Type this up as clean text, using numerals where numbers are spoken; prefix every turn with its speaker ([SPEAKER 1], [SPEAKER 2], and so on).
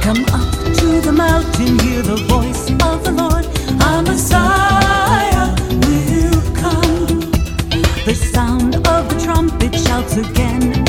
[SPEAKER 1] Come up to the mountain, hear the voice of the Lord. Our Messiah will come. The sound of the trumpet shouts again